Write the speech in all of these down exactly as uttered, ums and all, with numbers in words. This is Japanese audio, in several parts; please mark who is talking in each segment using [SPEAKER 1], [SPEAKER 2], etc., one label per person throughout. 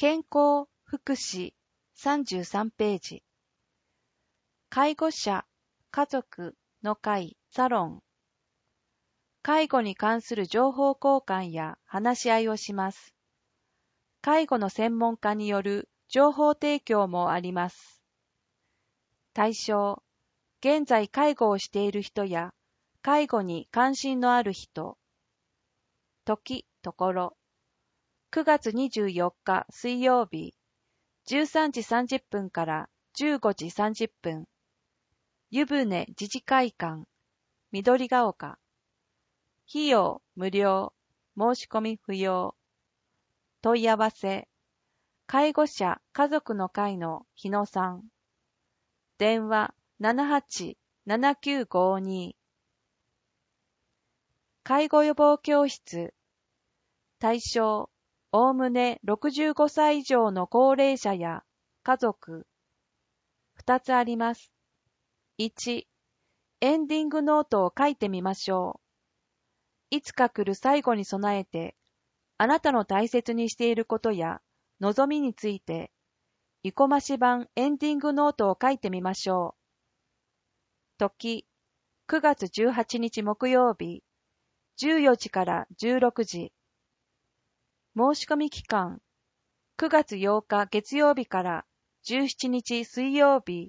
[SPEAKER 1] 健康福祉さんじゅうさんページ。介護者、家族の会サロン。介護に関する情報交換や話し合いをします。介護の専門家による情報提供もあります。対象、現在介護をしている人や介護に関心のある人。時、ところ。くがつにじゅうよっか水曜日、じゅうさんじさんじゅっぷんからじゅうごじさんじゅっぷん。湯船自治会館、緑が丘。費用無料、申し込み不要。問い合わせ、介護者家族の会の日野さん。電話ななはちななきゅうごに。介護予防教室。対象、おおむねろくじゅうごさい以上の高齢者や家族。ふたつあります。いち、エンディングノートを書いてみましょう。いつか来る最後に備えて、あなたの大切にしていることや望みについて、生駒市版エンディングノートを書いてみましょう。時、くがつじゅうはちにち木曜日、じゅうよじからじゅうろくじ。申し込み期間、くがつようか月曜日からじゅうしちにち水曜日。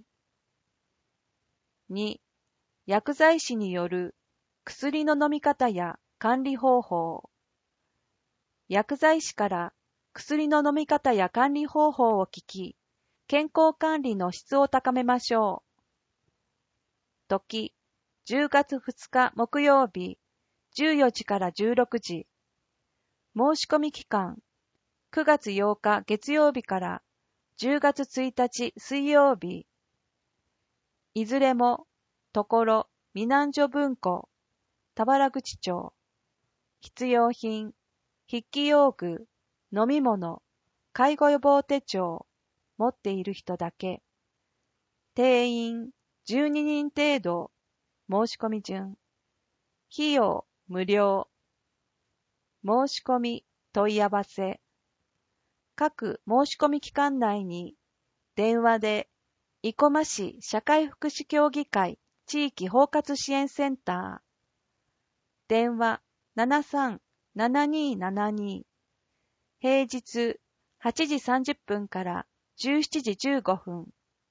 [SPEAKER 1] に、薬剤師による薬の飲み方や管理方法。薬剤師から薬の飲み方や管理方法を聞き、健康管理の質を高めましょう。時、じゅうがつふつか木曜日、じゅうよじからじゅうろくじ。申し込み期間、くがつようか月曜日からじゅうがつついたち水曜日。いずれも、ところ、みなんじょ文庫、田原口町。必要品、筆記用具、飲み物、介護予防手帳、持っている人だけ。定員、じゅうににん程度、申し込み順。費用、無料。申し込み、問い合わせ。各申し込み期間内に、電話で、生駒市社会福祉協議会地域包括支援センター。電話ななさんななにーななに。平日はちじさんじゅっぷんからじゅうしちじじゅうごふん。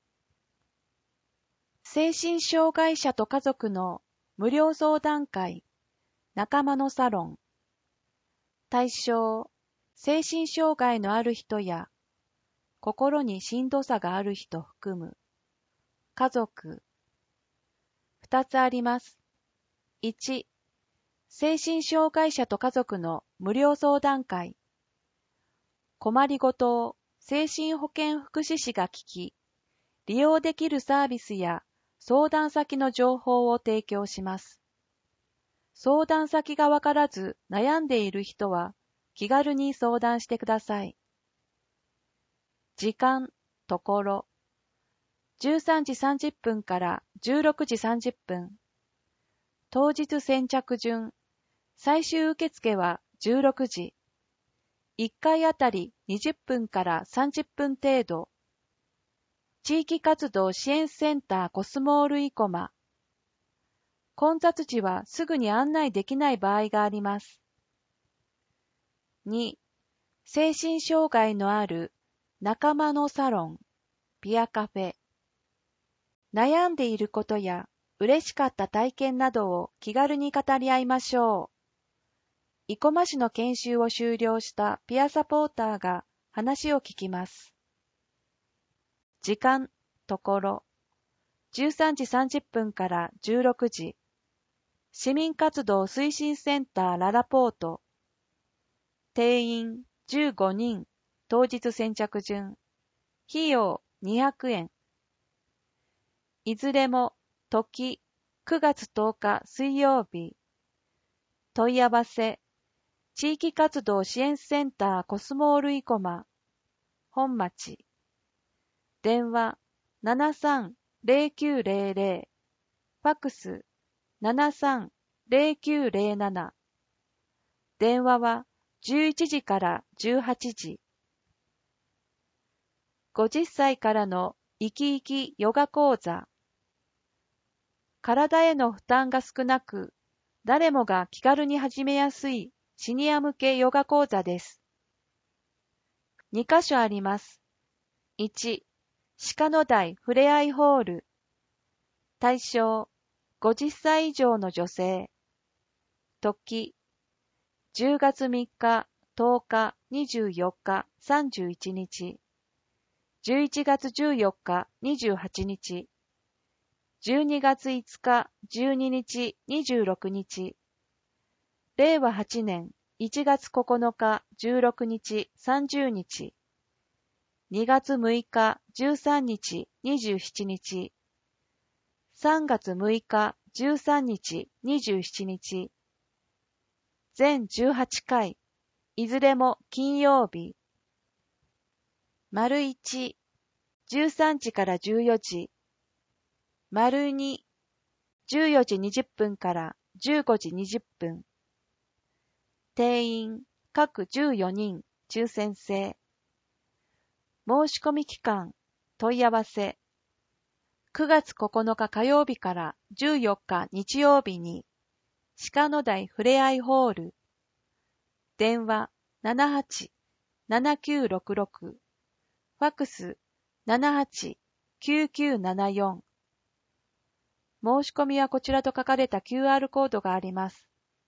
[SPEAKER 1] 精神障害者と家族の無料相談会、仲間のサロン。対象、精神障害のある人や、心にしんどさがある人含む。家族。二つあります。いち、精神障害者と家族の無料相談会。困りごとを精神保健福祉士が聞き、利用できるサービスや相談先の情報を提供します。相談先がわからず悩んでいる人は気軽に相談してください。時間、ところ。じゅうさんじさんじゅっぷんからじゅうろくじさんじゅっぷん。当日先着順。最終受付はじゅうろくじ。いっかいあたりにじゅっぷんからさんじゅっぷん程度。地域活動支援センターコスモール生駒。混雑時はすぐに案内できない場合があります。に、精神障害のある仲間のサロン、ピアカフェ。悩んでいることや嬉しかった体験などを気軽に語り合いましょう。生駒市の研修を修了したピアサポーターが話を聞きます。時間、ところ。じゅうさんじさんじゅっぷんからじゅうろくじ。市民活動推進センターララポート。定員じゅうごにん、当日先着順。費用にひゃくえん。いずれも、時、くがつとおか水曜日。問い合わせ、地域活動支援センターコスモール生駒。本町。電話ななさんぜろきゅうぜろぜろ。ファックスななさんぜろきゅうぜろなな。電話はじゅういちじからじゅうはちじ。 ごじゅっさいからの生き生きヨガ講座。体への負担が少なく、誰もが気軽に始めやすいシニア向けヨガ講座です。にかしょあります。いち、鹿の台ふれあいホール。対象、ごじゅっさい以上の女性。時、じゅうがつみっか、とおか、にじゅうよっか、さんじゅういちにち。じゅういちがつじゅうよっか、にじゅうはちにち。じゅうにがついつか、じゅうににち、にじゅうろくにち。れいわはちねんいちがつここのか、じゅうろくにち、さんじゅうにち。にがつむいか、じゅうさんにち、にじゅうしちにち。さんがつむいか、じゅうさんにち、にじゅうしちにち。全じゅうはちかい、いずれも金曜日。丸いち、じゅうさんじからじゅうよじ。丸に、じゅうよじにじゅっぷんからじゅうごじにじゅっぷん。定員、各じゅうよにん、抽選制。申し込み期間、問い合わせ。くがつここのか火曜日からじゅうよっか日曜日に、鹿の台ふれあいホール。電話 ななはち ななきゅうろくろく。ファックス ななはち きゅうきゅうななよん。申し込みはこちらと書かれた キューアール コードがあります。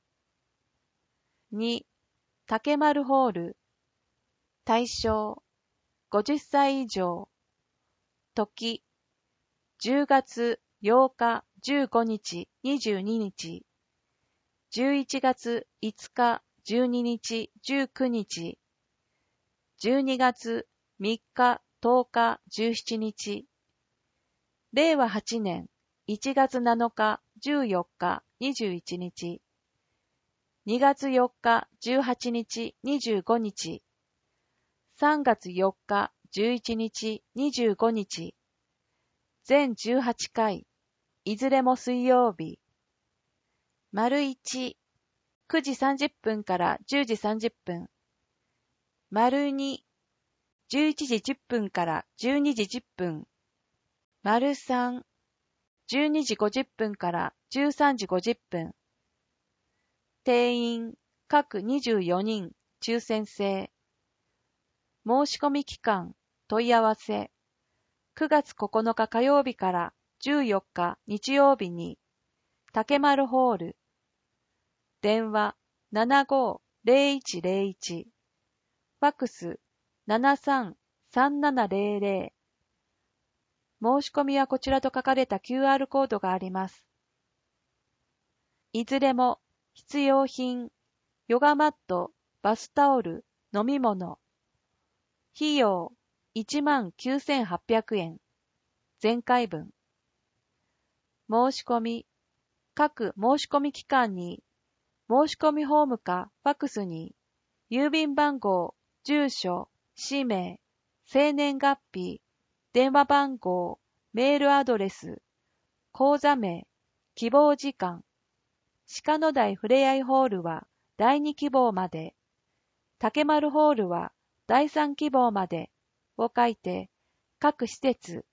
[SPEAKER 1] に、竹丸ホール。対象、ごじゅっさい以上。時、じゅうがつようか、じゅうごにち、にじゅうににち。じゅういちがついつか、じゅうににち、じゅうくにち。じゅうにがつみっか、とおか、じゅうしちにち。れいわはちねんいちがつなのか、じゅうよっか、にじゅういちにち。にがつよっか、じゅうはちにち、にじゅうごにち。さんがつよっか、じゅういちにち、にじゅうごにち。全じゅうはちかい、いずれも水曜日。丸いち、くじさんじゅっぷんからじゅうじさんじゅっぷん。丸に、じゅういちじじゅっぷんからじゅうにじじゅっぷん。丸さん、じゅうにじごじゅっぷんからじゅうさんじごじゅっぷん。定員、各にじゅうよにん、抽選制。申し込み期間、問い合わせ。くがつここのか火曜日からじゅうよっか日曜日に、竹丸ホール。電話 ななごーぜろいちぜろいち。ファックス ななさんさんななぜろぜろ。申し込みはこちらと書かれた キューアール コードがあります。いずれも必要品、ヨガマット、バスタオル、飲み物。費用いちまんきゅうせんはっぴゃくえん。全回分。申し込み、各申し込み期間に、申し込みフォームかファックスに、郵便番号、住所、氏名、生年月日、電話番号、メールアドレス、口座名、希望時間。鹿の台ふれあいホールはだいに希望まで、竹丸ホールはだいさん希望までを書いて、各施設。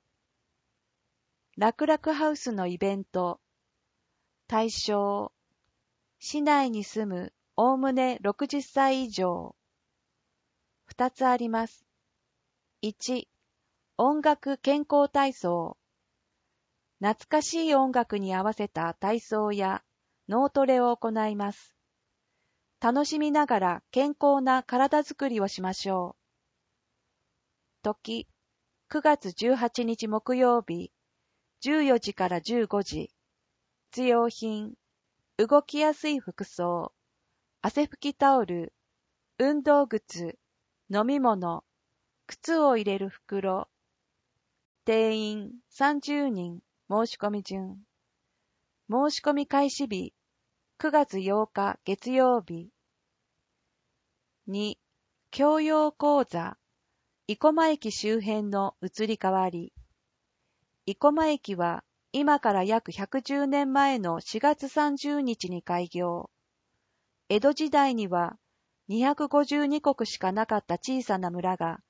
[SPEAKER 1] 楽々ハウスのイベント。対象。市内に住むおおむねろくじゅっさい以上。ふたつあります。いち、音楽健康体操。懐かしい音楽に合わせた体操や脳トレを行います。楽しみながら健康な体づくりをしましょう。時、くがつじゅうはちにち木曜日、じゅうよじからじゅうごじ。必要品、動きやすい服装、汗拭きタオル、運動靴、飲み物、靴を入れる袋。定員さんじゅうにん、申し込み順。申し込み開始日、くがつようか月曜日。に、教養講座、生駒駅周辺の移り変わり。生駒駅は今から約ひゃくじゅうねんまえのしがつさんじゅうにちに開業。江戸時代にはにひゃくごじゅうにこくしかなかった小さな村が、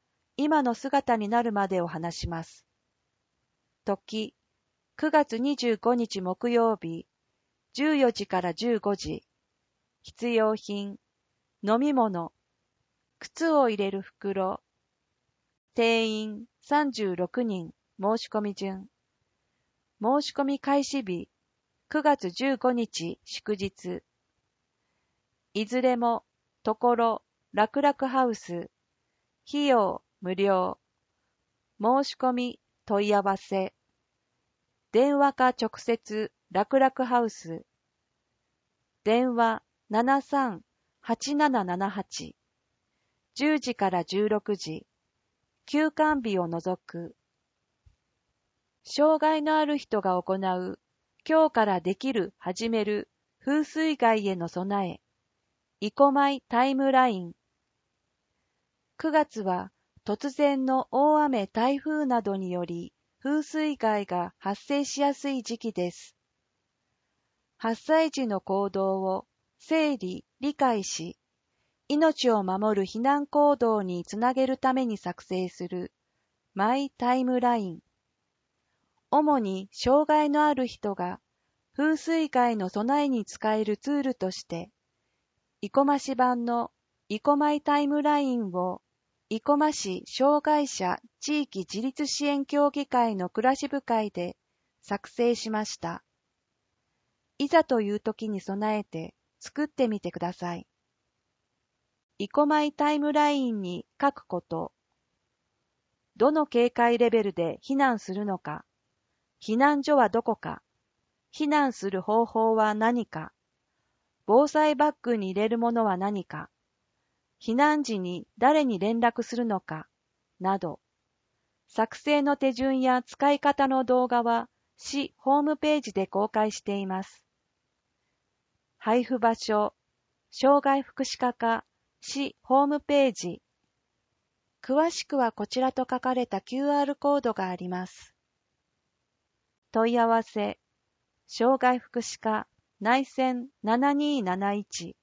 [SPEAKER 1] 今の姿になるまでを話します。時、くがつにじゅうごにち木曜日、じゅうよじからじゅうごじ。必要品、飲み物、靴を入れる袋。定員さんじゅうろくにん、申し込み順。申し込み開始日、くがつじゅうごにち祝日。いずれも、ところ、楽々ハウス。費用無料。申し込み問い合わせ。電話か直接楽々ハウス。電話ななさんはちななななはち。じゅうじからじゅうろくじ。休館日を除く。障害のある人が行う、今日からできる、始める、風水害への備え。生米タイムライン。くがつは突然の大雨台風などにより風水害が発生しやすい時期です。発災時の行動を整理・理解し、命を守る避難行動につなげるために作成するマイタイムライン。主に障害のある人が風水害の備えに使えるツールとして、生駒市版の生米タイムラインを生駒市障害者地域自立支援協議会の暮らし部会で作成しました。いざという時に備えて作ってみてください。生米タイムラインに書くこと。どの警戒レベルで避難するのか。避難所はどこか。避難する方法は何か。防災バッグに入れるものは何か。避難時に誰に連絡するのか、など。作成の手順や使い方の動画は市ホームページで公開しています。配布場所、障害福祉課課市ホームページ。詳しくはこちらと書かれた キューアール コードがあります。問い合わせ、障害福祉課内線ななにーなないち。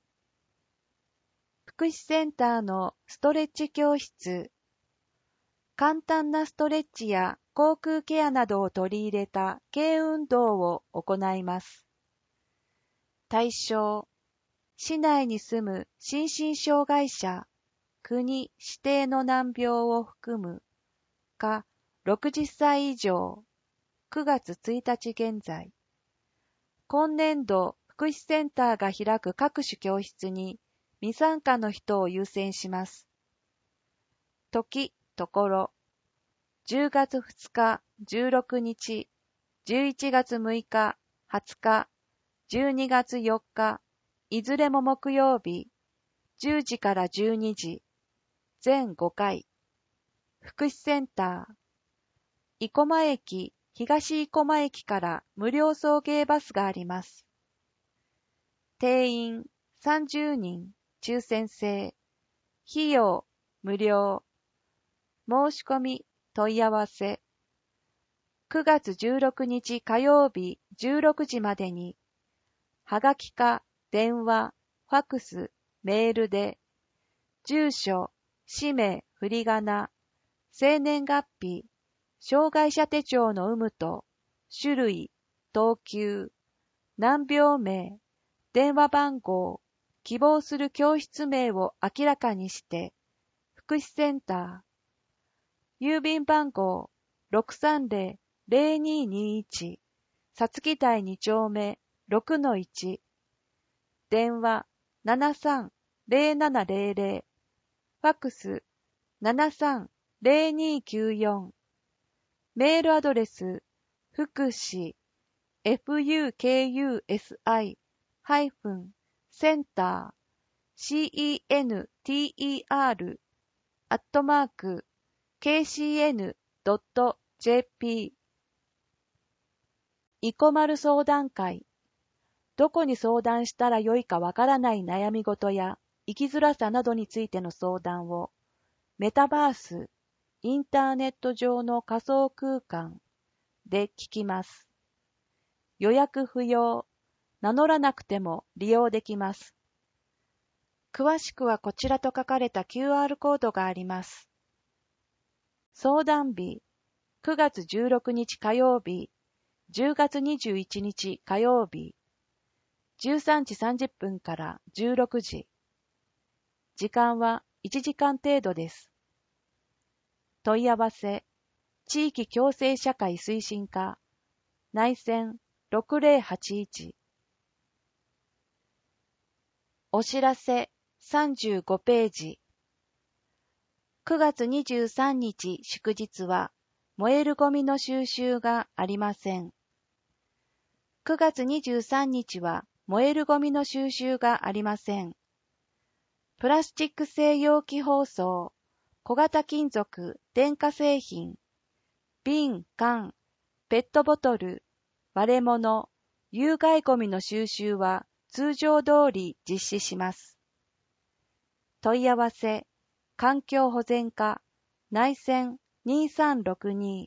[SPEAKER 1] 福祉センターのストレッチ教室。簡単なストレッチや口腔ケアなどを取り入れた軽運動を行います。対象、市内に住む心身障害者、国指定の難病を含む、かろくじゅっさい以上、くがつついたち現在。今年度、福祉センターが開く各種教室に未参加の人を優先します。時、ところ、じゅうがつふつか、じゅうろくにち、じゅういちがつむいか、はつか、じゅうにがつよっか、いずれも木曜日、じゅうじからじゅうにじ、全ごかい。福祉センター、生駒駅、東生駒駅から無料送迎バスがあります。定員さんじゅうにん、抽選制。費用無料。申し込み問い合わせ。くがつじゅうろくにち火曜日じゅうろくじまでに、はがきか電話、ファクス、メールで、住所、氏名、振り仮名、生年月日、障害者手帳の有無と、種類、等級、難病名、電話番号、希望する教室名を明らかにして、福祉センター、郵便番号 ろくさんぜろぜろにーにーいち、さつき台にちょうめ ろくのいち、電話 ななさんぜろななぜろぜろ、ファックス ななさんぜろにーきゅうよん、メールアドレス、福祉、フユーケーユーエスアイ ハイフン、センター、シーイーエヌティーイーアール、アットマーク、ケーシーエヌドットジェーピー。生駒相談会。どこに相談したらよいかわからない悩み事や生きづらさなどについての相談を、メタバース、インターネット上の仮想空間で聞きます。予約不要、名乗らなくても利用できます。詳しくはこちらと書かれた キューアール コードがあります。 相談日、くがつじゅうろくにち火曜日、じゅうがつにじゅういちにち火曜日、じゅうさんじさんじゅっぷんからじゅうろくじ。時間はいちじかん程度です。問い合わせ、地域共生社会推進課、内線ろくぜろはちいち。お知らせさんじゅうごページ。くがつにじゅうさんにち祝日は燃えるゴミの収集がありません。くがつにじゅうさんにちは燃えるゴミの収集がありません。プラスチック製容器包装、小型金属、電化製品、瓶、缶、ペットボトル、割れ物、有害ゴミの収集は通常通り実施します。問い合わせ、環境保全課、内線にさんろくに。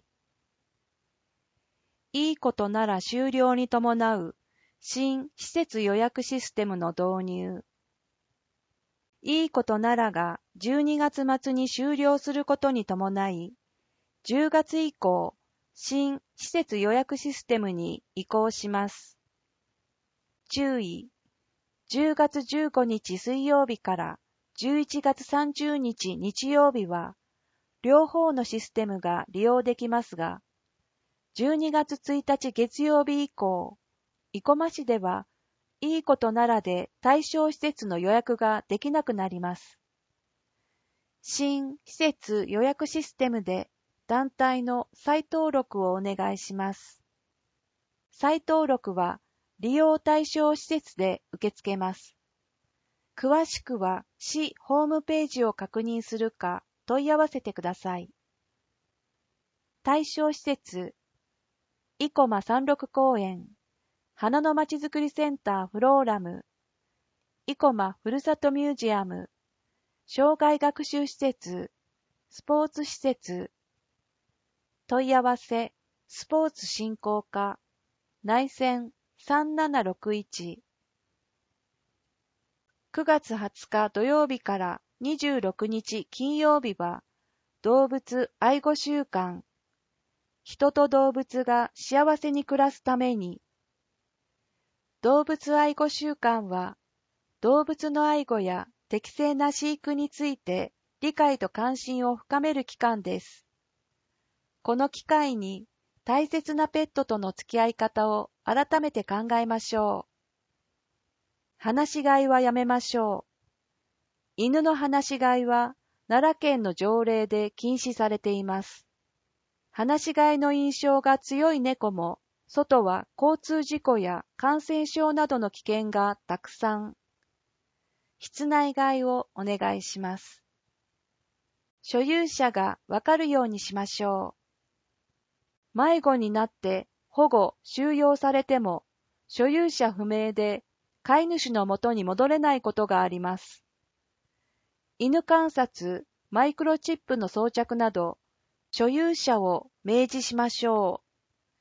[SPEAKER 1] いいことなら終了に伴う新施設予約システムの導入。いいことならがじゅうにがつ末に終了することに伴い、じゅうがつ以降、新施設予約システムに移行します。注意、じゅうがつじゅうごにち水曜日からじゅういちがつさんじゅうにち日曜日は、両方のシステムが利用できますが、じゅうにがつついたち月曜日以降、生駒市では、いいことならで対象施設の予約ができなくなります。新施設予約システムで団体の再登録をお願いします。再登録は利用対象施設で受け付けます。詳しくは市ホームページを確認するか問い合わせてください。対象施設、生駒三六公園、花のまちづくりセンターフローラム、生駒ふるさとミュージアム、障害学習施設、スポーツ施設、問い合わせ、スポーツ振興課、内線さんななろくいち。くがつはつか土曜日からにじゅうろくにち金曜日は、動物愛護週間、人と動物が幸せに暮らすために。動物愛護週間は、動物の愛護や適正な飼育について理解と関心を深める期間です。この機会に大切なペットとの付き合い方を改めて考えましょう。放し飼いはやめましょう。犬の放し飼いは奈良県の条例で禁止されています。放し飼いの印象が強い猫も、外は交通事故や感染症などの危険がたくさん。室内飼いをお願いします。所有者がわかるようにしましょう。迷子になって保護・収容されても、所有者不明で飼い主のもとに戻れないことがあります。犬観察、マイクロチップの装着など、所有者を明示しましょう。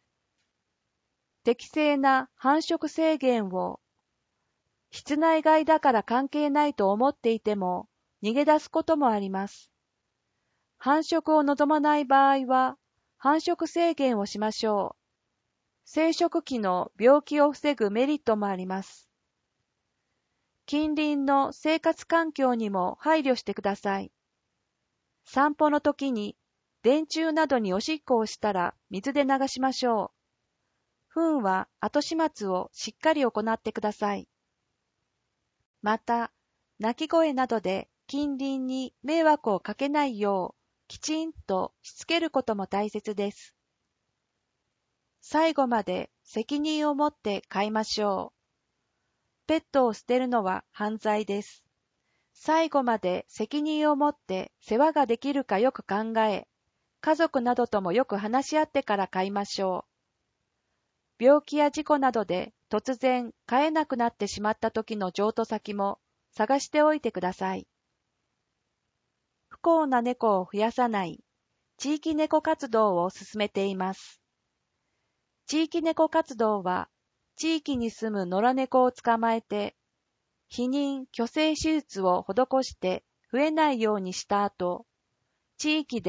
[SPEAKER 1] 適正な繁殖制限を、室内飼いだから関係ないと思っていても、逃げ出すこともあります。繁殖を望まない場合は、繁殖制限をしましょう。生殖器の病気を防ぐメリットもあります。近隣の生活環境にも配慮してください。散歩の時に電柱などにおしっこをしたら水で流しましょう。糞は後始末をしっかり行ってください。また、鳴き声などで近隣に迷惑をかけないようきちんとしつけることも大切です。最後まで責任を持って飼いましょう。ペットを捨てるのは犯罪です。最後まで責任を持って世話ができるかよく考え、家族などともよく話し合ってから飼いましょう。病気や事故などで突然飼えなくなってしまった時の譲渡先も探しておいてください。不幸な猫を増やさない地域猫活動を進めています。地域猫活動は地域に住む野良猫を捕まえて、避妊・去勢手術を施して増えないようにした後、地域で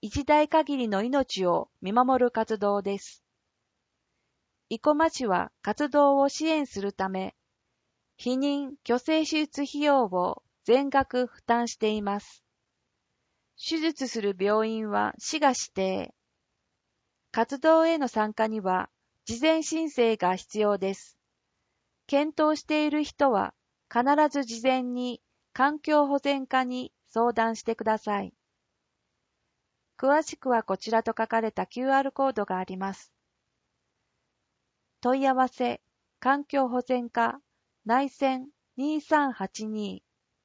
[SPEAKER 1] 一代限りの命を見守る活動です。生駒市は活動を支援するため、避妊・去勢手術費用を全額負担しています。手術する病院は市が指定。活動への参加には事前申請が必要です。検討している人は必ず事前に環境保全課に相談してください。詳しくはこちらと書かれた キューアール コードがあります。問い合わせ、環境保全課、内線にさんはちに。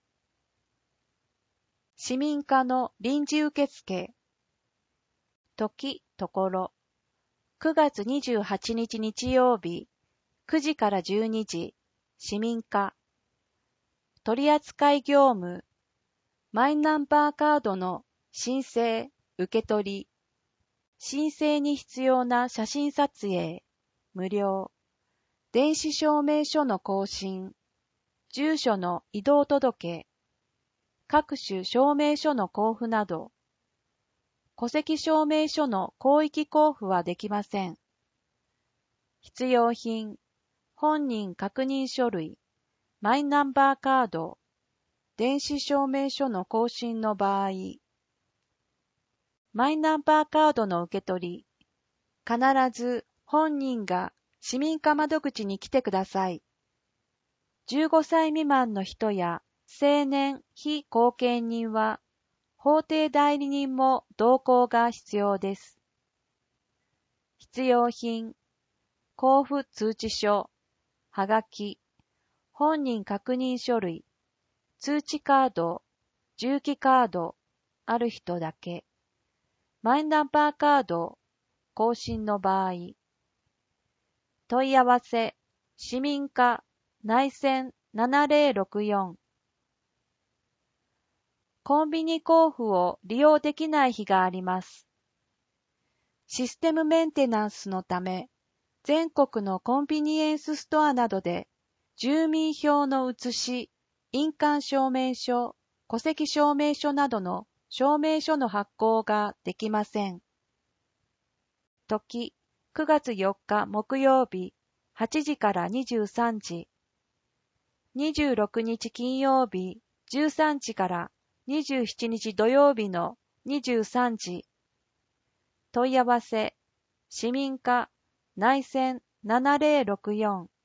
[SPEAKER 1] 市民課の臨時受付。時、ところ。くがつにじゅうはちにち日曜日、くじからじゅうにじ、市民課。取扱業務。マイナンバーカードの申請、受取。申請に必要な写真撮影。無料。電子証明書の更新。住所の移動届。各種証明書の交付など。戸籍証明書の広域交付はできません。必要品。本人確認書類。マイナンバーカード。電子証明書の更新の場合。マイナンバーカードの受け取り。必ず本人が市民課窓口に来てください。じゅうごさい未満の人や成年非後見人は法定代理人も同行が必要です。必要品、交付通知書、はがき、本人確認書類、通知カード、重機カード、ある人だけ。マイナンバーカード、更新の場合。問い合わせ、市民課、内線ななぜろろくよん。コンビニ交付を利用できない日があります。システムメンテナンスのため、全国のコンビニエンスストアなどで、住民票の写し、印鑑証明書、戸籍証明書などの証明書の発行ができません。時、くがつよっか木曜日、はちじからにじゅうさんじ。にじゅうろくにち金曜日、じゅうさんじからにじゅうしちにち土曜日のにじゅうさんじ。問い合わせ、市民課、内線ななぜろろくよん。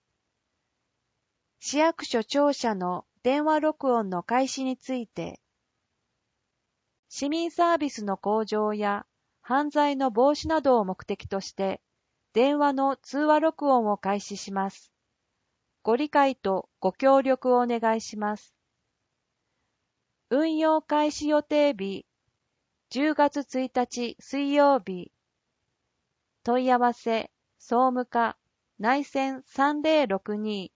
[SPEAKER 1] 市役所庁舎の電話録音の開始について、市民サービスの向上や犯罪の防止などを目的として、電話の通話録音を開始します。ご理解とご協力をお願いします。運用開始予定日、じゅうがつついたち水曜日。問い合わせ、総務課、内線さんぜろろくに。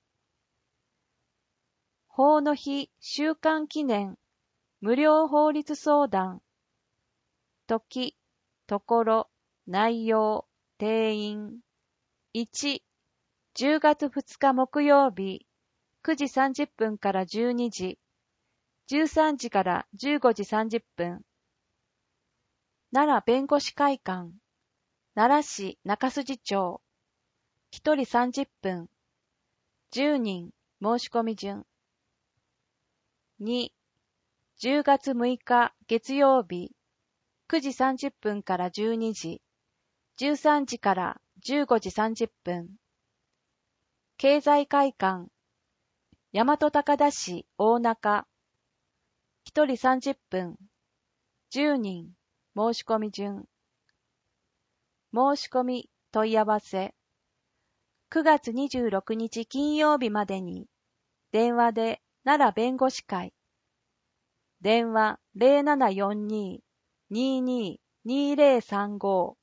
[SPEAKER 1] 法の日週間記念、無料法律相談。時、ところ、内容、定員。いち、じゅうがつふつか木曜日、くじさんじゅっぷんからじゅうにじ、じゅうさんじからじゅうごじさんじゅっぷん。奈良弁護士会館、奈良市中筋町。ひとりさんじゅっぷん。じゅうにん申し込み順。に、じゅうがつむいか月曜日、くじさんじゅっぷんからじゅうにじ、じゅうさんじからじゅうごじさんじゅっぷん。経済会館、大和高田市大中。ひとりさんじゅっぷん。じゅうにん申し込み順。申し込み問い合わせ。くがつにじゅうろくにち金曜日までに、電話で奈良弁護士会。電話 ゼロななよんに にーにー にーゼロさんご。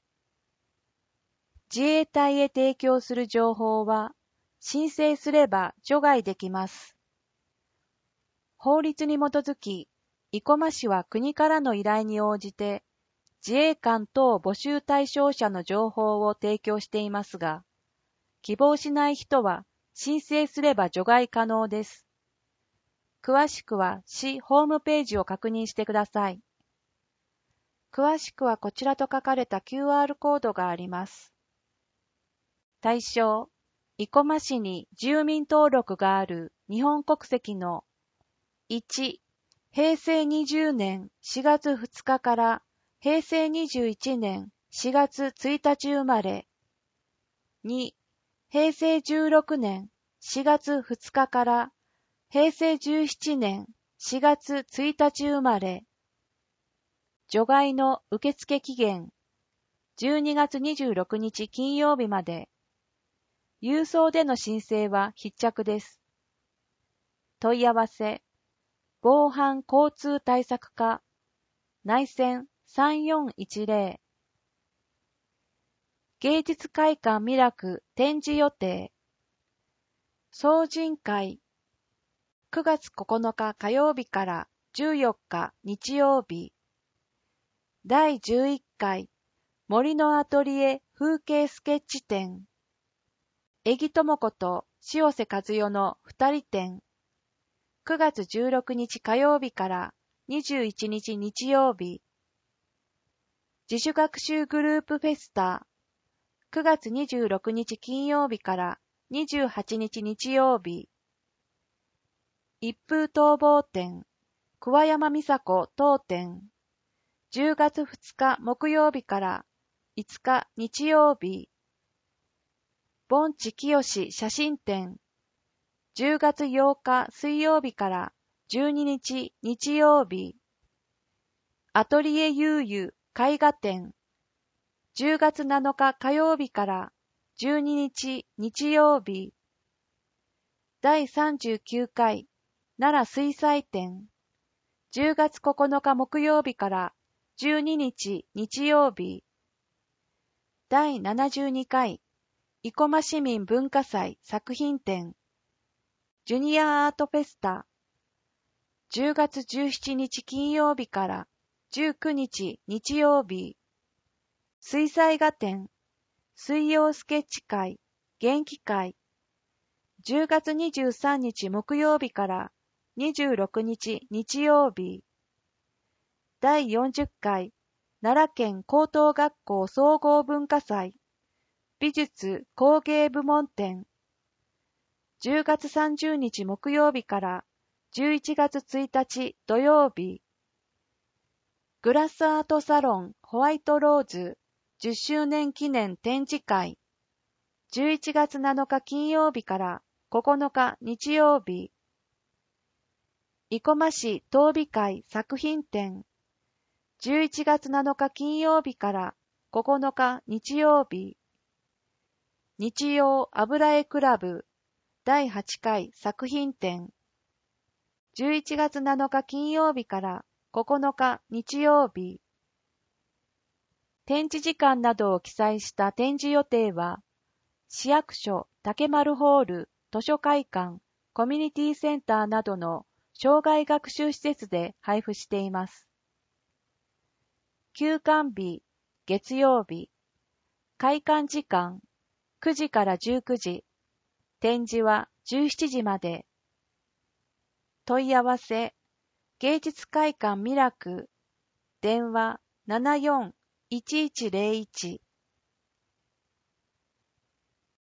[SPEAKER 1] 自衛隊へ提供する情報は、申請すれば除外できます。法律に基づき、生駒市は国からの依頼に応じて、自衛官等募集対象者の情報を提供していますが、希望しない人は申請すれば除外可能です。詳しくは市ホームページを確認してください。 詳しくはこちらと書かれた キューアール コードがあります。対象、生駒市に住民登録がある日本国籍のいち、へいせいにじゅうねんしがつふつかからへいせいにじゅういちねんしがつついたち生まれ。に、へいせいじゅうろくねんしがつふつかからへいせいじゅうななねんしがつついたち生まれ。除外の受付期限、じゅうにがつにじゅうろくにち金曜日まで。郵送での申請は必着です。問い合わせ、防犯交通対策課、内線さんよんいちぜろ。芸術会館ミラク展示予定。総人会、くがつここのか火曜日からじゅうよっか日曜日。だいじゅういっかい森のアトリエ風景スケッチ展。江木智子と塩瀬和代の二人展。くがつじゅうろくにち火曜日からにじゅういちにち日曜日。自主学習グループフェスタ。くがつにじゅうろくにち金曜日からにじゅうはちにち日曜日。一風逃亡展。桑山美佐子当展。じゅうがつふつか木曜日からいつか日曜日。盆地清写真展。じゅうがつようか水曜日からじゅうににち日曜日。アトリエゆうゆ絵画展。じゅうがつなのか火曜日からじゅうににち日曜日。だいさんじゅうきゅうかい奈良水彩展。じゅうがつここのか木曜日からじゅうににち日曜日。だいななじゅうにかい生駒市民文化祭作品展。ジュニアアートフェスタ。じゅうがつじゅうしちにち金曜日からじゅうくにち日曜日。水彩画展。水曜スケッチ会、元気会。じゅうがつにじゅうさんにち木曜日からにじゅうろくにち日曜日。だいよんじゅっかい奈良県高等学校総合文化祭美術工芸部門展。じゅうがつさんじゅうにち木曜日からじゅういちがつついたち土曜日。グラスアートサロンホワイトローズじゅっしゅうねん記念展示会。じゅういちがつなのか金曜日からここのか日曜日。生駒市東美会作品展。じゅういちがつなのか金曜日からここのか日曜日。日曜油絵クラブだいはちかい作品展。じゅういちがつなのか金曜日からここのか日曜日。展示時間などを記載した展示予定は、市役所、竹丸ホール、図書会館、コミュニティセンターなどの生涯学習施設で配布しています。休館日、月曜日。開館時間、くじからじゅうくじ。展示はじゅうしちじまで。問い合わせ、芸術会館ミラク、電話ななよんいちいちゼロいち